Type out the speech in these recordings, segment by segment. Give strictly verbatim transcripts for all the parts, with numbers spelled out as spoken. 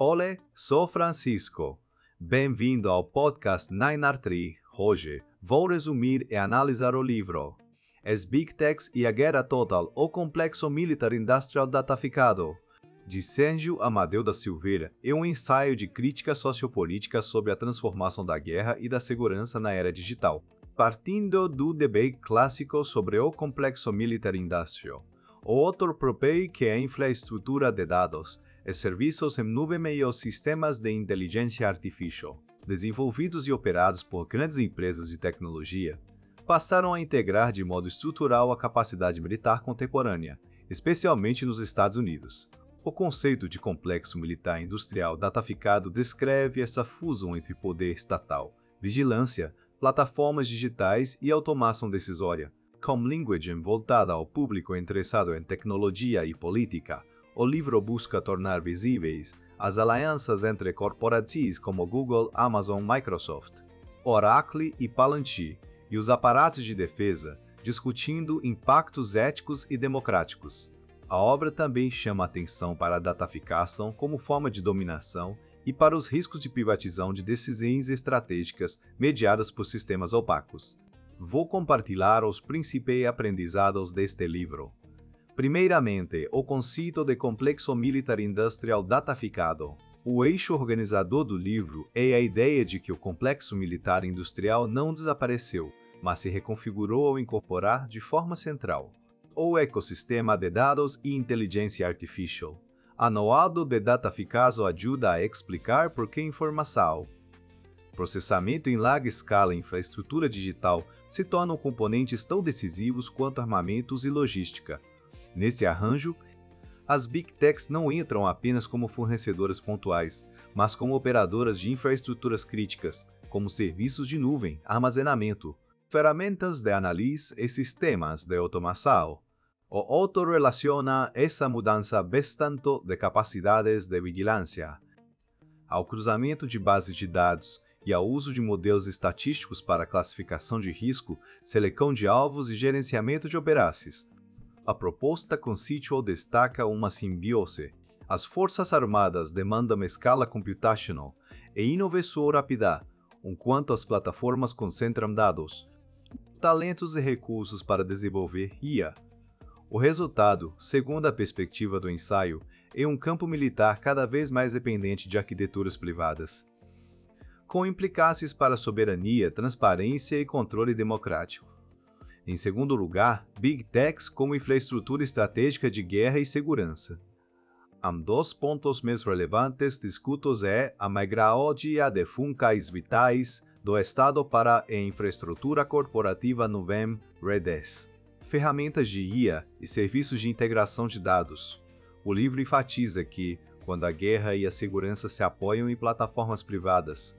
Olá, sou Francisco. Bem-vindo ao podcast nove R três. Hoje, vou resumir e analisar o livro As Big Techs e a Guerra Total, o Complexo Militar Industrial Dataficado, de Sérgio Amadeu da Silveira, é um ensaio de crítica sociopolítica sobre a transformação da guerra e da segurança na era digital, partindo do debate clássico sobre o complexo militar industrial. O autor propõe que a infraestrutura de dados e serviços em nuvem e os sistemas de inteligência artificial, desenvolvidos e operados por grandes empresas de tecnologia, passaram a integrar de modo estrutural a capacidade militar contemporânea, especialmente nos Estados Unidos. O conceito de complexo militar industrial dataficado descreve essa fusão entre poder estatal, vigilância, plataformas digitais e automação decisória. Como linguagem voltada ao público interessado em tecnologia e política, o livro busca tornar visíveis as alianças entre corporações como Google, Amazon, Microsoft, Oracle e Palantir, e os aparatos de defesa, discutindo impactos éticos e democráticos. A obra também chama atenção para a dataficação como forma de dominação e para os riscos de privatização de decisões estratégicas mediadas por sistemas opacos. Vou compartilhar os principais aprendizados deste livro. Primeiramente, o conceito de complexo militar industrial dataficado. O eixo organizador do livro é a ideia de que o complexo militar industrial não desapareceu, mas se reconfigurou ao incorporar de forma central o ecossistema de dados e inteligência artificial. Anuado de dataficado ajuda a explicar por que informação, processamento em larga escala e infraestrutura digital se tornam componentes tão decisivos quanto armamentos e logística. Nesse arranjo, as Big Techs não entram apenas como fornecedoras pontuais, mas como operadoras de infraestruturas críticas, como serviços de nuvem, armazenamento, ferramentas de análise e sistemas de automação. O autor relaciona essa mudança bastante de capacidades de vigilância ao cruzamento de bases de dados e ao uso de modelos estatísticos para classificação de risco, seleção de alvos e gerenciamento de operações. A proposta conceitual destaca uma simbiose. As Forças Armadas demandam escala computacional e inovação rápida, enquanto as plataformas concentram dados, talentos e recursos para desenvolver I A. O resultado, segundo a perspectiva do ensaio, é um campo militar cada vez mais dependente de arquiteturas privadas, com implicações para soberania, transparência e controle democrático. Em segundo lugar, Big Techs como infraestrutura estratégica de guerra e segurança. Um dos pontos mais relevantes discutidos é a migração de funções vitais do Estado para a infraestrutura corporativa nuvem redes, ferramentas de I A e serviços de integração de dados. O livro enfatiza que, quando a guerra e a segurança se apoiam em plataformas privadas,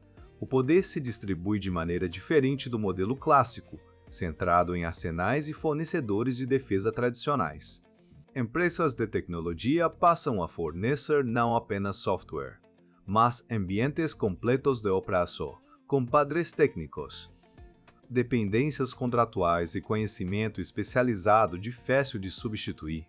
o poder se distribui de maneira diferente do modelo clássico, centrado em arsenais e fornecedores de defesa tradicionais. Empresas de tecnologia passam a fornecer não apenas software, mas ambientes completos de operação, com padrões técnicos, dependências contratuais e conhecimento especializado difícil de substituir.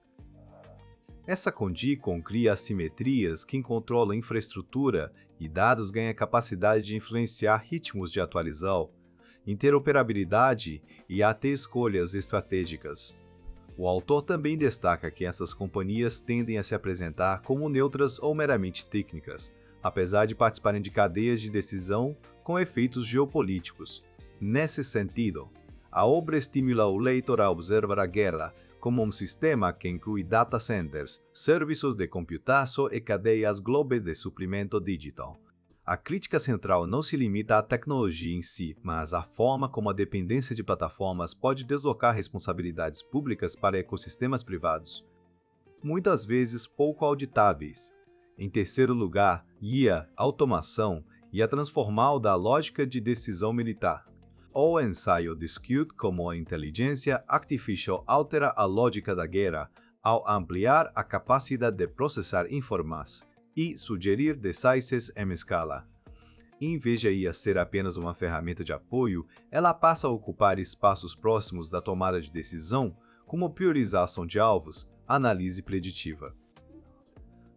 Essa condição cria assimetrias que controlam infraestrutura e dados ganham capacidade de influenciar ritmos de atualização, interoperabilidade e até escolhas estratégicas. O autor também destaca que essas companhias tendem a se apresentar como neutras ou meramente técnicas, apesar de participarem de cadeias de decisão com efeitos geopolíticos. Nesse sentido, a obra estimula o leitor a observar a guerra como um sistema que inclui data centers, serviços de computação e cadeias globais de suprimento digital. A crítica central não se limita à tecnologia em si, mas à forma como a dependência de plataformas pode deslocar responsabilidades públicas para ecossistemas privados, muitas vezes pouco auditáveis. Em terceiro lugar, I A, automação e a transformação da lógica de decisão militar. O ensaio discute como a inteligência artificial altera a lógica da guerra ao ampliar a capacidade de processar informações e sugerir decisões em escala. Em vez de I A ser apenas uma ferramenta de apoio, ela passa a ocupar espaços próximos da tomada de decisão, como priorização de alvos, análise preditiva.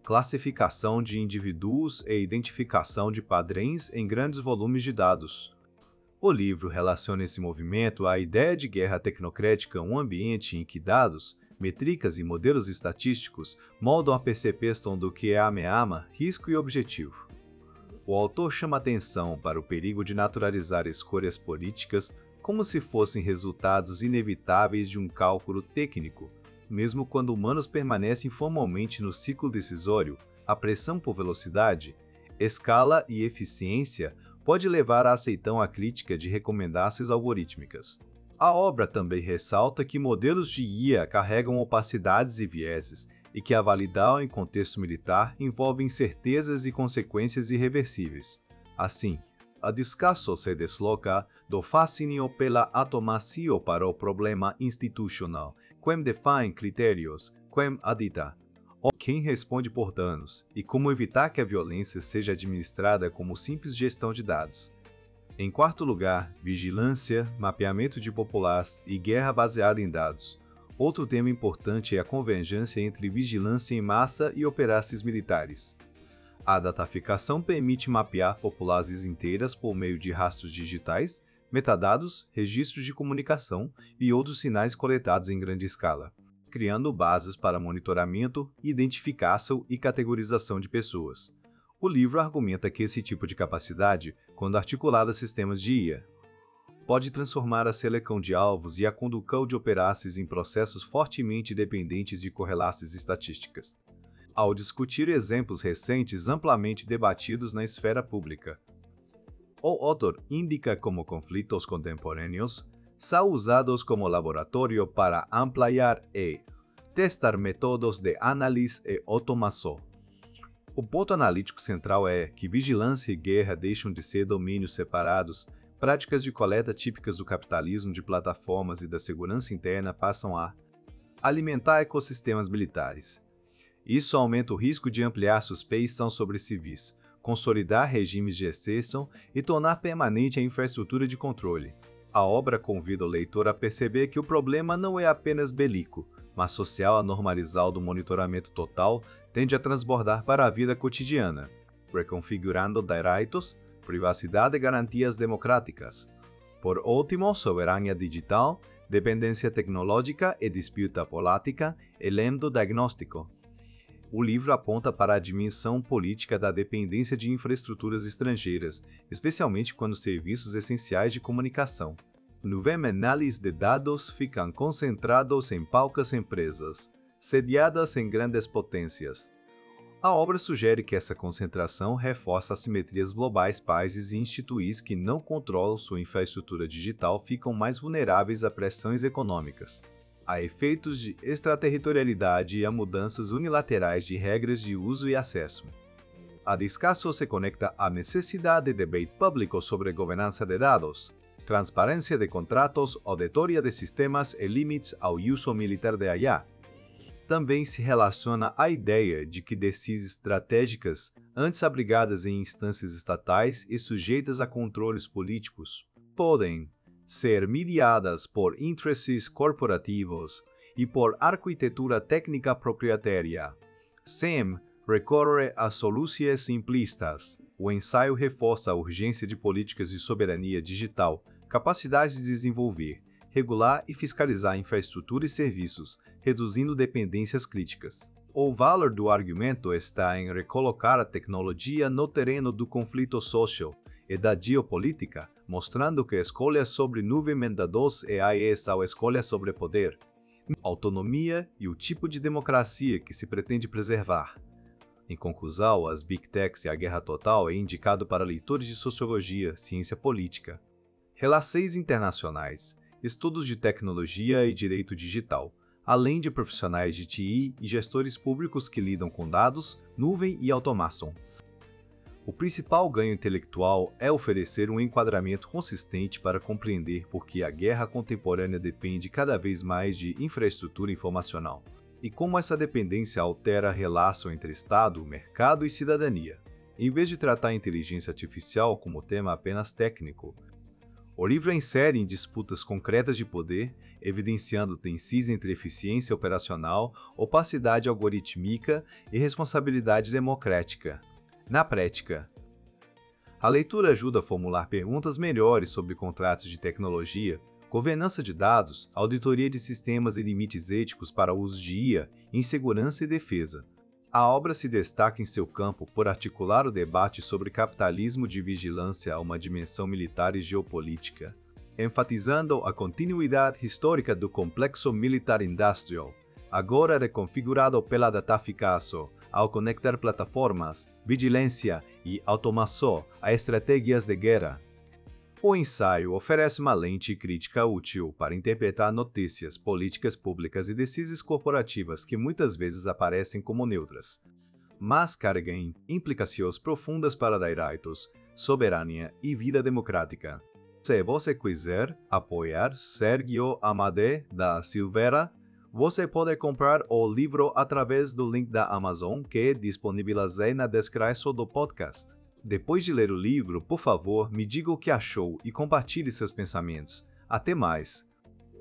classificação de indivíduos e identificação de padrões em grandes volumes de dados. O livro relaciona esse movimento à ideia de guerra tecnocrática, um ambiente em que dados, métricas e modelos estatísticos moldam a percepção do que é ameaça, risco e objetivo. O autor chama atenção para o perigo de naturalizar escolhas políticas como se fossem resultados inevitáveis de um cálculo técnico. Mesmo quando humanos permanecem formalmente no ciclo decisório, a pressão por velocidade, escala e eficiência pode levar a aceitar a crítica de recomendações algorítmicas. A obra também ressalta que modelos de I A carregam opacidades e vieses, e que a validar em contexto militar envolve incertezas e consequências irreversíveis. Assim, a discurso se desloca do fascínio pela automacia para o problema institucional, quem define critérios, quem adita, ou quem responde por danos, e como evitar que a violência seja administrada como simples gestão de dados. Em quarto lugar, vigilância, mapeamento de população e guerra baseada em dados. Outro tema importante é a convergência entre vigilância em massa e operações militares. A dataficação permite mapear populações inteiras por meio de rastros digitais, metadados, registros de comunicação e outros sinais coletados em grande escala, criando bases para monitoramento, identificação e categorização de pessoas. O livro argumenta que esse tipo de capacidade, quando articulada a sistemas de I A, pode transformar a seleção de alvos e a condução de operações em processos fortemente dependentes de correlações estatísticas. Ao discutir exemplos recentes amplamente debatidos na esfera pública, o autor indica como conflitos contemporâneos são usados como laboratório para ampliar e testar métodos de análise e automação. O ponto analítico central é que vigilância e guerra deixam de ser domínios separados. Práticas de coleta típicas do capitalismo de plataformas e da segurança interna passam a alimentar ecossistemas militares. Isso aumenta o risco de ampliar suspeição sobre civis, consolidar regimes de exceção e tornar permanente a infraestrutura de controle. A obra convida o leitor a perceber que o problema não é apenas bélico, mas social. A normalizar do monitoramento total tende a transbordar para a vida cotidiana, reconfigurando direitos, privacidade e garantias democráticas. Por último, soberania digital, dependência tecnológica e disputa política, elemento diagnóstico. O livro aponta para a dimensão política da dependência de infraestruturas estrangeiras, especialmente quando serviços essenciais de comunicação, nuvem análise de dados ficam concentrados em poucas empresas, sediadas em grandes potências. A obra sugere que essa concentração reforça assimetrias globais. Países e instituições que não controlam sua infraestrutura digital ficam mais vulneráveis a pressões econômicas, a efeitos de extraterritorialidade e a mudanças unilaterais de regras de uso e acesso. A discurso se conecta à necessidade de debate público sobre governança de dados, transparência de contratos, auditoria de sistemas e limites ao uso militar de I A. Também se relaciona à ideia de que decisões estratégicas, antes abrigadas em instâncias estatais e sujeitas a controles políticos, podem ser mediadas por interesses corporativos e por arquitetura técnica proprietária, sem recorrer a soluções simplistas. O ensaio reforça a urgência de políticas de soberania digital, capacidade de desenvolver, regular e fiscalizar infraestrutura e serviços, reduzindo dependências críticas. O valor do argumento está em recolocar a tecnologia no terreno do conflito social e da geopolítica, mostrando que escolhas sobre nuvem de dados e A I são escolhas sobre poder, autonomia e o tipo de democracia que se pretende preservar. Em conclusão, as Big Techs e a Guerra Total é indicado para leitores de sociologia, ciência política, relações internacionais, estudos de tecnologia e direito digital, além de profissionais de T I e gestores públicos que lidam com dados, nuvem e automação. O principal ganho intelectual é oferecer um enquadramento consistente para compreender por que a guerra contemporânea depende cada vez mais de infraestrutura informacional, e como essa dependência altera a relação entre Estado, mercado e cidadania. Em vez de tratar a inteligência artificial como tema apenas técnico, O livro insere em disputas concretas de poder, evidenciando tensões entre eficiência operacional, opacidade algorítmica e responsabilidade democrática. Na prática, a leitura ajuda a formular perguntas melhores sobre contratos de tecnologia, governança de dados, auditoria de sistemas e limites éticos para o uso de I A em segurança e defesa. A obra se destaca em seu campo por articular o debate sobre capitalismo de vigilância a uma dimensão militar e geopolítica, enfatizando a continuidade histórica do complexo militar-industrial, agora reconfigurado pela dataficação, ao conectar plataformas, vigilância e automação a estratégias de guerra. O ensaio oferece uma lente crítica útil para interpretar notícias, políticas públicas e decisões corporativas que muitas vezes aparecem como neutras, mas carregam implicações profundas para direitos, soberania e vida democrática. Se você quiser apoiar Sérgio Amadé da Silveira, você pode comprar o livro através do link da Amazon que disponibilizei na descrição do podcast. Depois de ler o livro, por favor, me diga o que achou e compartilhe seus pensamentos. Até mais!